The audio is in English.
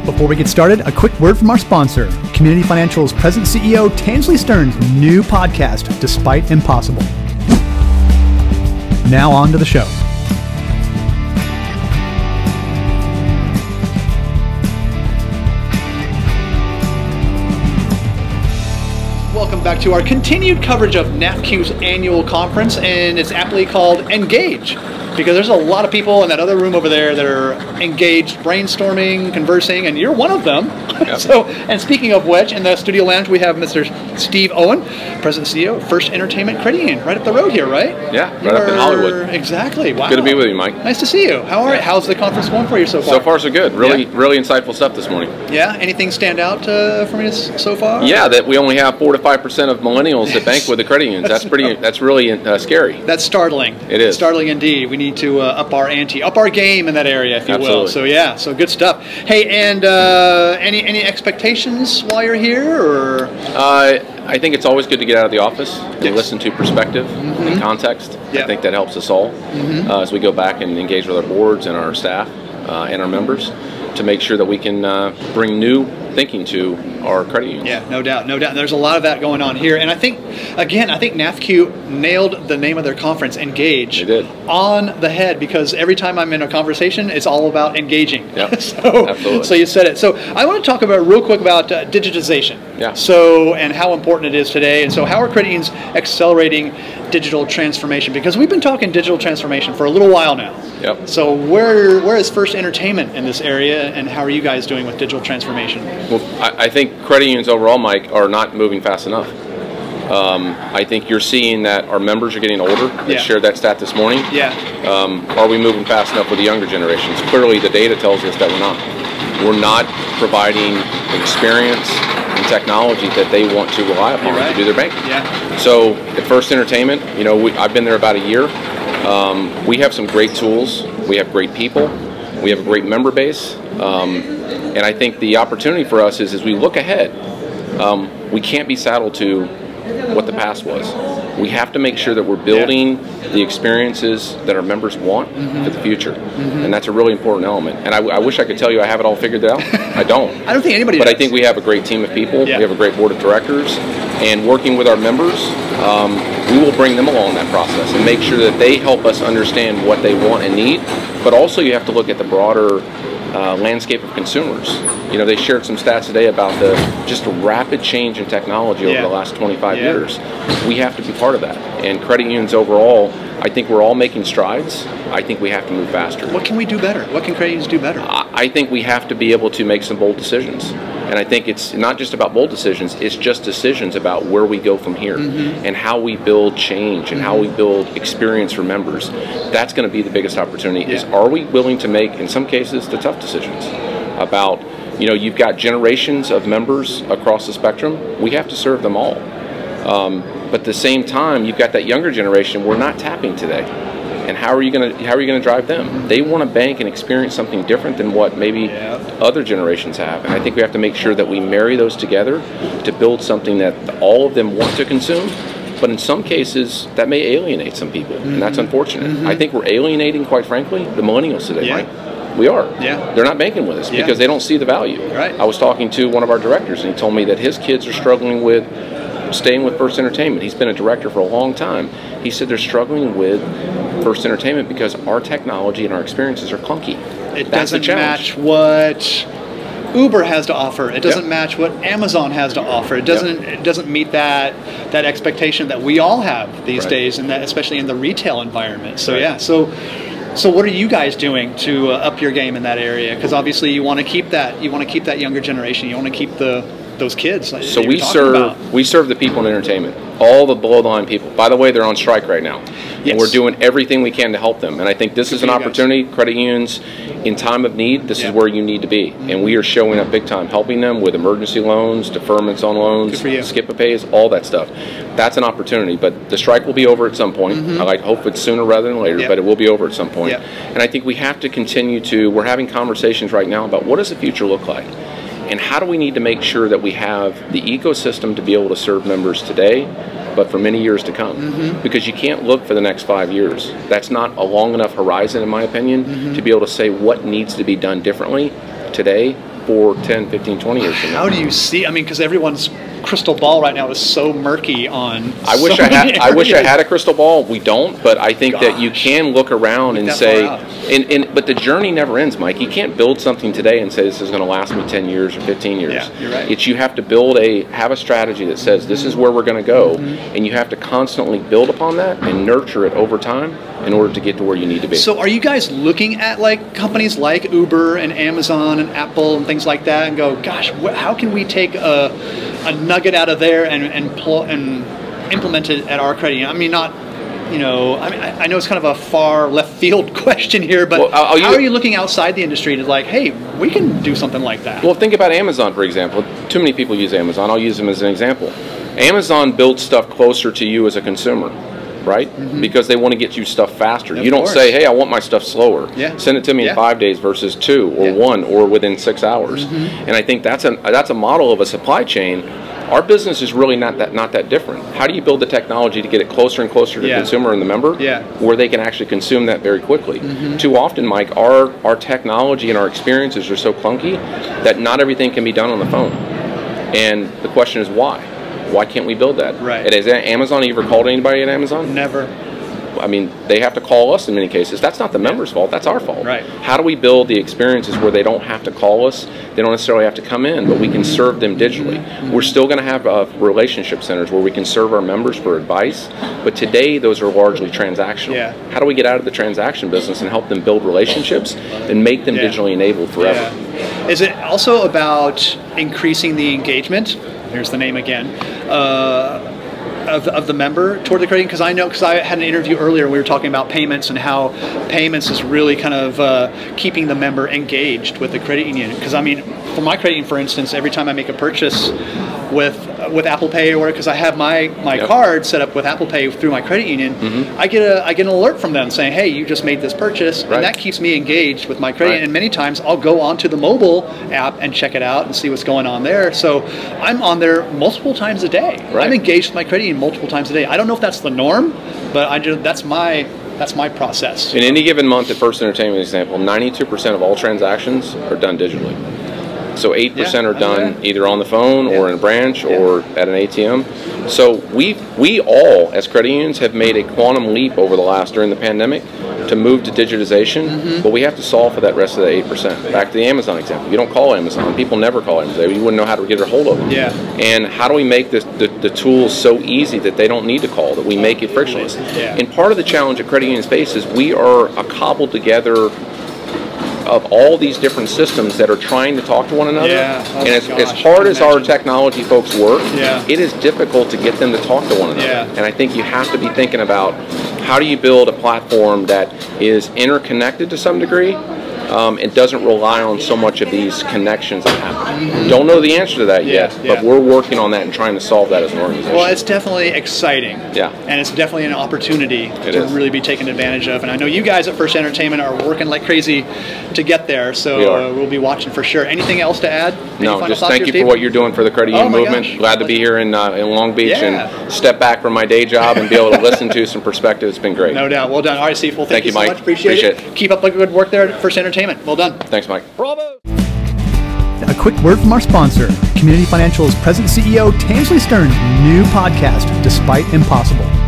Before we get started, a quick word from our sponsor, Community Financial's President CEO Tansley Stearns' new podcast, Despite Impossible. Now on to the show. Welcome back to our continued coverage of NAFCU's annual conference, and it's aptly called Engage, because there's a lot of people in that other room over there that are engaged, brainstorming, conversing, and you're one of them. Yep. And speaking of which, in the studio lounge we have Mr. Steve Owen, President and CEO of First Entertainment Credit Union, right up the road here, right? Yeah, up in Hollywood. Exactly. Wow. Good to be with you, Mike. Nice to see you. How's the conference going for you so far? So far, so good. Really insightful stuff this morning. Yeah. Anything stand out for you so far? Yeah, that we only have 4 to 5% of millennials that bank with the credit unions. That's really scary. That's startling. It is startling indeed. We need to up our ante, up our game in that area, if you will. So good stuff. Hey, and any expectations while you're here, or? I think it's always good to get out of the office and listen to perspective and context. I think that helps us all as we go back and engage with our boards and our staff and our members to make sure that we can bring new thinking to our credit unions. Yeah, no doubt. There's a lot of that going on here, and I think NAFCU nailed the name of their conference, Engage. They did. On the head, because every time I'm in a conversation, it's all about engaging. Yeah, absolutely. So you said it. So I want to talk real quick about digitization. Yeah. So, and how important it is today, and so how are credit unions accelerating digital transformation? Because we've been talking digital transformation for a little while now. Yep. So where is First Entertainment in this area, and how are you guys doing with digital transformation? Well, I think credit unions overall, Mike, are not moving fast enough. I think you're seeing that our members are getting older. They shared that stat this morning. Yeah. Are we moving fast enough with the younger generations? Clearly, the data tells us that we're not. We're not providing experience and technology that they want to rely upon to do their banking. Yeah. So at First Entertainment, I've been there about a year. We have some great tools. We have great people. We have a great member base. And I think the opportunity for us is as we look ahead, we can't be saddled to what the past was. We have to make sure that we're building the experiences that our members want for the future. And that's a really important element. And I wish I could tell you I have it all figured out. I don't. I don't think anybody does. But I think we have a great team of people. Yeah. We have a great board of directors. And working with our members, we will bring them along that process and make sure that they help us understand what they want and need. But also you have to look at the broader landscape of consumers. They shared some stats today about just a rapid change in technology over the last 25 years. We have to be part of that. And credit unions overall, I think we're all making strides. I think we have to move faster. What can we do better? What can credit unions do better? I think we have to be able to make some bold decisions. And I think it's not just about bold decisions, it's just decisions about where we go from here and how we build change and how we build experience for members. That's going to be the biggest opportunity is, are we willing to make, in some cases, the tough decisions about, you've got generations of members across the spectrum. We have to serve them all. But at the same time, you've got that younger generation we're not tapping today. And how are you going to drive them? They want to bank and experience something different than what maybe other generations have. And I think we have to make sure that we marry those together to build something that all of them want to consume. But in some cases, that may alienate some people, and that's unfortunate. I think we're alienating, quite frankly, the millennials today, right? We are. Yeah. They're not banking with us because they don't see the value. Right. I was talking to one of our directors, and he told me that his kids are struggling with staying with First Entertainment. He's been a director for a long time. He said they're struggling with First Entertainment because our technology and our experiences are clunky. It doesn't match what Uber has to offer. It doesn't match what Amazon has to offer. It doesn't meet that expectation that we all have these days, and that especially in the retail environment. So So what are you guys doing to up your game in that area? Because obviously you want to keep that younger generation. You want to keep those kids. So we serve the people in entertainment, all the below the line people. By the way, they're on strike right now, and we're doing everything we can to help them. And I think this is an opportunity. Credit unions, in time of need, this is where you need to be, and we are showing up big time, helping them with emergency loans, deferments on loans, skip-a-pays, all that stuff. That's an opportunity, but the strike will be over at some point. I hope it's sooner rather than later, but it will be over at some point. And I think we have to continue we're having conversations right now about what does the future look like? And how do we need to make sure that we have the ecosystem to be able to serve members today, but for many years to come? Because you can't look for the next 5 years. That's not a long enough horizon, in my opinion, to be able to say what needs to be done differently today 4, 10, 15, 20 years from now? How do you see? I mean, because everyone's crystal ball right now is so murky on. I wish I had a crystal ball. We don't, but I think that you can look around and say, but the journey never ends, Mike. You can't build something today and say this is going to last me 10 years or 15 years. Yeah, you're right. You have to have a strategy that says this is where we're going to go, and you have to constantly build upon that and nurture it over time in order to get to where you need to be. So are you guys looking at like companies like Uber and Amazon and Apple and things like that and go, gosh, how can we take a nugget out of there and implement it at our credit union? I mean, not, I know it's kind of a far left field question here, but how are you looking outside the industry to like, hey, we can do something like that? Well, think about Amazon, for example. Too many people use Amazon. I'll use them as an example. Amazon builds stuff closer to you as a consumer, right? Because they want to get you stuff faster. You don't say, hey, I want my stuff slower. Send it to me in 5 days versus 2 or 1 or within 6 hours. And I think that's a model of a supply chain. Our business is really not that different. How do you build the technology to get it closer and closer to the consumer and the member where they can actually consume that very quickly? Too often, Mike, our technology and our experiences are so clunky that not everything can be done on the phone. And the question is why? Why can't we build that? Right. And has Amazon ever called anybody at Amazon? Never. I mean, they have to call us in many cases. That's not the member's fault. That's our fault. Right. How do we build the experiences where they don't have to call us? They don't necessarily have to come in, but we can serve them digitally. We're still going to have relationship centers where we can serve our members for advice, but today those are largely transactional. How do we get out of the transaction business and help them build relationships and make them digitally enabled forever? Is it also about increasing the engagement? Here's the name again. Of the member toward the credit union? Because I had an interview earlier, we were talking about payments and how payments is really kind of keeping the member engaged with the credit union. Because I mean, for my credit union, for instance, every time I make a purchase with Apple Pay, or because I have my card set up with Apple Pay through my credit union, I get an alert from them saying, hey, you just made this purchase, and that keeps me engaged with my credit union. And many times I'll go onto the mobile app and check it out and see what's going on there. So I'm on there multiple times a day. I'm engaged with my credit union multiple times a day. I don't know if that's the norm, but that's my process. In any given month at First Entertainment example, 92% of all transactions are done digitally. So 8% are done either on the phone or in a branch or at an ATM. So we all, as credit unions, have made a quantum leap over during the pandemic to move to digitization, but we have to solve for that rest of the 8%. Back to the Amazon example. You don't call Amazon. People never call Amazon. You wouldn't know how to get a hold of them. And how do we make the tools so easy that they don't need to call, that we make it frictionless? And part of the challenge that credit unions face is we are a cobbled together of all these different systems that are trying to talk to one another. And as hard as our technology folks work, it is difficult to get them to talk to one another. And I think you have to be thinking about how do you build a platform that is interconnected to some degree, and doesn't rely on so much of these connections that happen. Don't know the answer to that yet, but we're working on that and trying to solve that as an organization. Well, it's definitely exciting. And it's definitely an opportunity to really be taken advantage of. And I know you guys at First Entertainment are working like crazy to get there, so we'll be watching for sure. Anything else to add? No, just thank you for what you're doing for the credit union movement. Glad to be here in Long Beach and step back from my day job and be able to listen to some perspective. It's been great. No doubt. Well done. All right, Steve. Well, thank you so Mike. much. Appreciate it. Keep up the good work there at First Entertainment. Well done. Thanks, Mike. Bravo. A quick word from our sponsor, Community Financial's President CEO Tansley Stearns' new podcast, Despite Impossible.